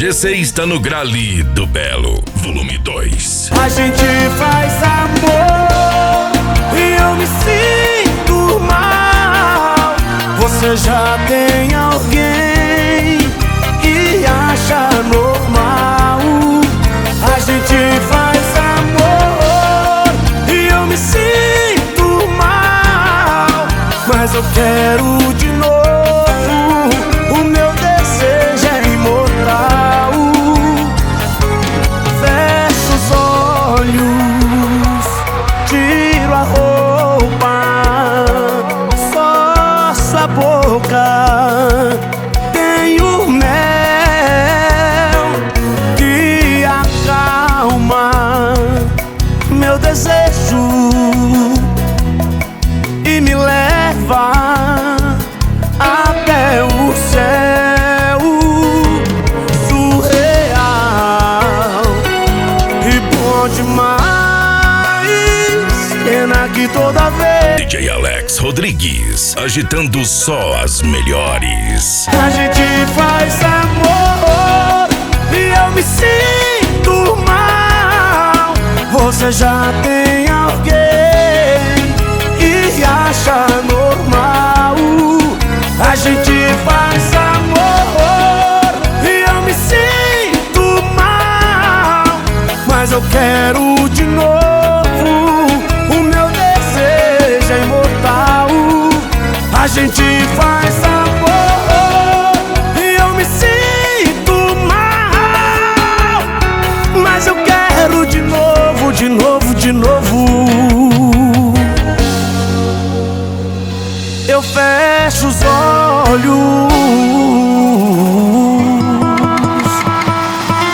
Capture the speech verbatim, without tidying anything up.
Você está no Grale do Belo, volume dois. A gente faz amor e eu me sinto mal. Você já tem alguém e acha normal. A gente faz amor e eu me sinto mal, mas eu quero de novo. O meu desejo é imortal. Fecho os olhos, tiro a roupa, só sua boca tem o mel que acalma meu desejo e me leva até o céu surreal e bom demais. Pena que toda vez D J Alex Rodrigues, agitando só as melhores. a gente faz amor e eu me sinto mal. Você já tem alguém e acha normal. A gente faz amor e eu me sinto mal, mas eu quero de novo. O meu desejo é imortal. A gente faz amor e eu me sinto mal, mas eu quero de novo, de novo, de novo. Eu fecho os olhos,